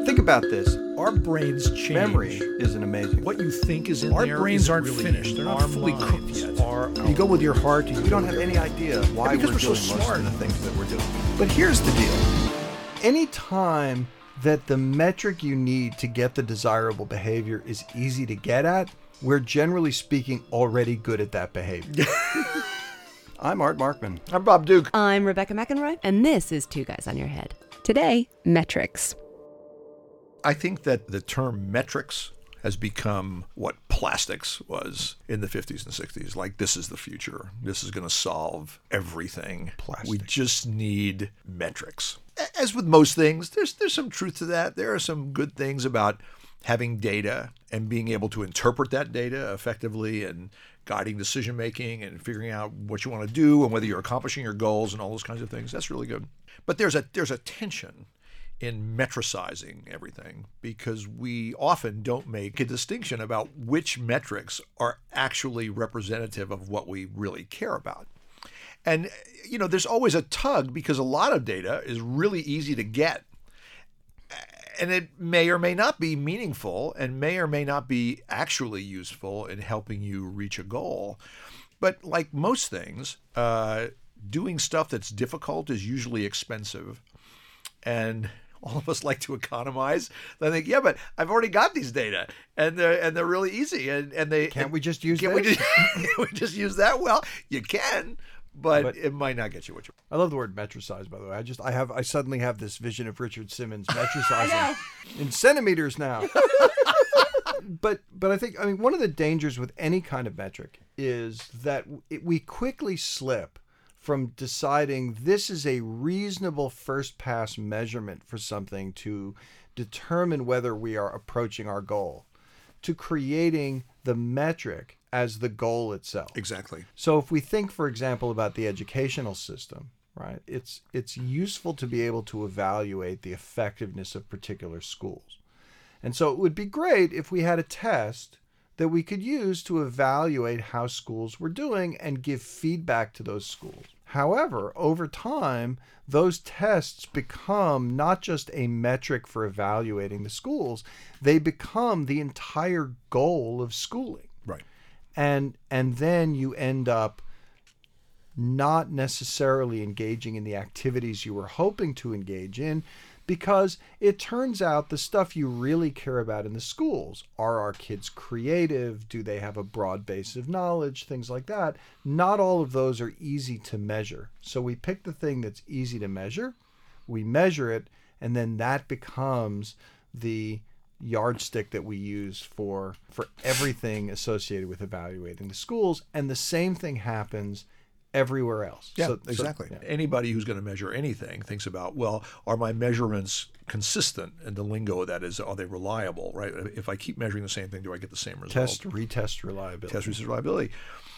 Think about this. Our brains change. Memory isn't amazing. What you think is in Our there brains is aren't really finished. They're not our fully minds cooked yet. are you go with your heart. We don't have any idea why because we're doing so most smart. of the things that we're doing. But here's the deal. Any time that the metric you need to get the desirable behavior is easy to get at, we're generally speaking already good at that behavior. I'm Art Markman. I'm Bob Duke. I'm Rebecca McEnroy, and this is Two Guys on Your Head. Today, metrics. I think that the term metrics has become what plastics was in the 50s and 60s. Like, this is the future. This is going to solve everything. Plastic. We just need metrics. As with most things, there's some truth to that. There are some good things about having data and being able to interpret that data effectively and guiding decision making and figuring out what you want to do and whether you're accomplishing your goals and all those kinds of things. That's really good. But there's a tension in metricizing everything, because we often don't make a distinction about which metrics are actually representative of what we really care about. And, you know, there's always a tug, because a lot of data is really easy to get. And it may or may not be meaningful and may or may not be actually useful in helping you reach a goal. But like most things, doing stuff that's difficult is usually expensive. And all of us like to economize. They think, yeah, but I've already got these data, and they're really easy, and they Can't we just use can we this? just, we just use that? Well, you can, but it might not get you what you. I love the word metricize, by the way. I suddenly have this vision of Richard Simmons metricizing in centimeters now. But I think, one of the dangers with any kind of metric is that we quickly slip from deciding this is a reasonable first pass measurement for something to determine whether we are approaching our goal, to creating the metric as the goal itself. Exactly. So if we think, for example, about the educational system, right, it's useful to be able to evaluate the effectiveness of particular schools. And so it would be great if we had a test that we could use to evaluate how schools were doing and give feedback to those schools. However, over time, those tests become not just a metric for evaluating the schools, they become the entire goal of schooling. Right. And then you end up not necessarily engaging in the activities you were hoping to engage in, because it turns out the stuff you really care about in the schools, are our kids creative? Do they have a broad base of knowledge? Things like that. Not all of those are easy to measure. So we pick the thing that's easy to measure, we measure it, and then that becomes the yardstick that we use for everything associated with evaluating the schools. And the same thing happens everywhere else. Yeah, exactly. Yeah. Anybody who's going to measure anything thinks about, well, are my measurements consistent? And the lingo of that is, are they reliable, right? If I keep measuring the same thing, do I get the same result? Test, retest reliability. Test, retest, reliability.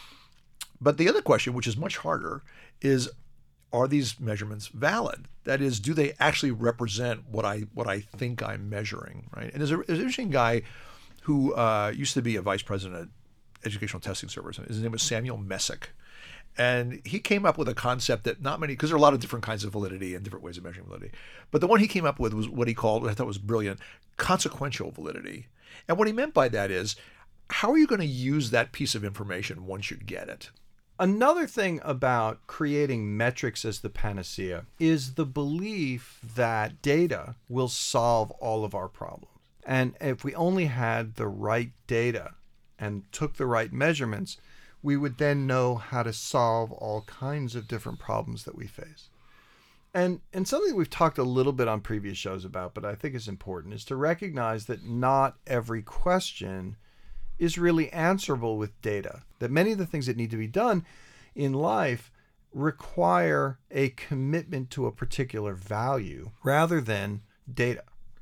But the other question, which is much harder, is, are these measurements valid? That is, do they actually represent what I think I'm measuring, right? And there's an interesting guy who used to be a vice president at Educational Testing Service. His name was Samuel Messick. And he came up with a concept that not many, because there are a lot of different kinds of validity and different ways of measuring validity. But the one he came up with was what he called, what I thought was brilliant, consequential validity. And what he meant by that is, how are you going to use that piece of information once you get it? Another thing about creating metrics as the panacea is the belief that data will solve all of our problems. And if we only had the right data and took the right measurements, we would then know how to solve all kinds of different problems that we face. And something we've talked a little bit on previous shows about, but I think is important, is to recognize that not every question is really answerable with data. That many of the things that need to be done in life require a commitment to a particular value rather than data.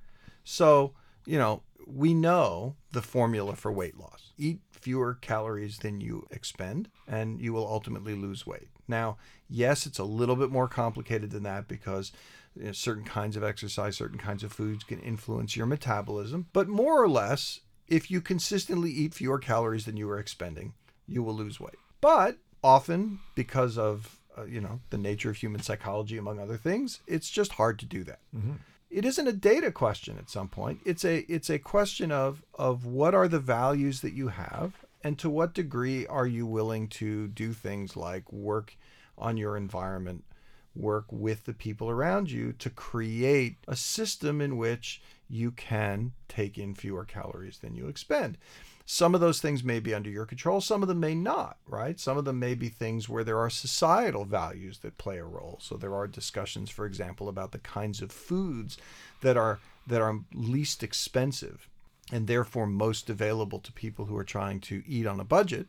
So, we know the formula for weight loss. Eat fewer calories than you expend, and you will ultimately lose weight. Now, yes, it's a little bit more complicated than that, because certain kinds of exercise, certain kinds of foods can influence your metabolism. But more or less, if you consistently eat fewer calories than you are expending, you will lose weight. But often, because of the nature of human psychology, among other things, it's just hard to do that. Mm-hmm. it isn't a data question at some point. It's a question of what are the values that you have, and to what degree are you willing to do things like work on your environment, work with the people around you to create a system in which you can take in fewer calories than you expend. Some of those things may be under your control, some of them may not, right? Some of them may be things where there are societal values that play a role. So there are discussions, for example, about the kinds of foods that are least expensive and therefore most available to people who are trying to eat on a budget.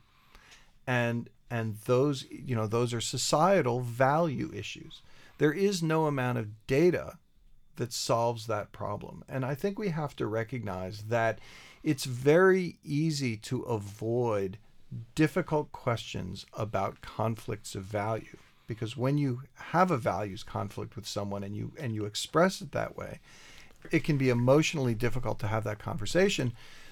And those, those are societal value issues. There is no amount of data that solves that problem. And I think we have to recognize that it's very easy to avoid difficult questions about conflicts of value, because when you have a values conflict with someone and you express it that way, it can be emotionally difficult to have that conversation.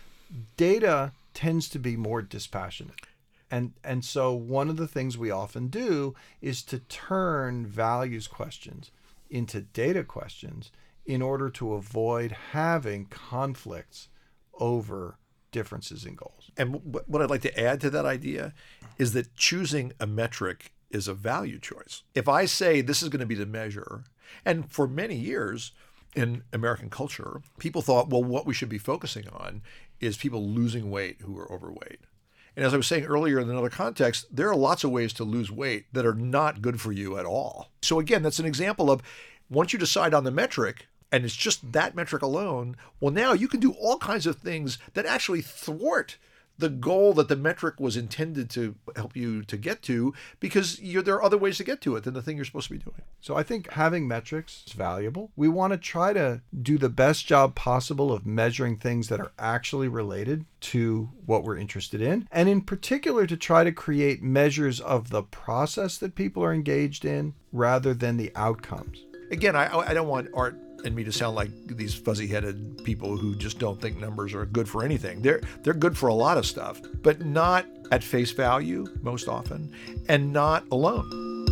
Data tends to be more dispassionate. And so one of the things we often do is to turn values questions into data questions in order to avoid having conflicts over differences in goals. And what I'd like to add to that idea is that choosing a metric is a value choice. If I say this is going to be the measure, and for many years in American culture, people thought, well, what we should be focusing on is people losing weight who are overweight. And as I was saying earlier in another context, there are lots of ways to lose weight that are not good for you at all. So again, that's an example of once you decide on the metric, and it's just that metric alone, well, now you can do all kinds of things that actually thwart the goal that the metric was intended to help you to get to, because there are other ways to get to it than the thing you're supposed to be doing. So I think having metrics is valuable. We want to try to do the best job possible of measuring things that are actually related to what we're interested in, and in particular to try to create measures of the process that people are engaged in rather than the outcomes. Again, I don't want Art and me to sound like these fuzzy-headed people who just don't think numbers are good for anything. They're good for a lot of stuff, but not at face value most often, and not alone.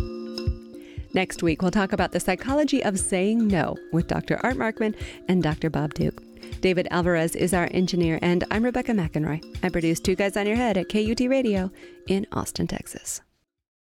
Next week, we'll talk about the psychology of saying no with Dr. Art Markman and Dr. Bob Duke. David Alvarez is our engineer, and I'm Rebecca McEnroy. I produce Two Guys on Your Head at KUT Radio in Austin, Texas.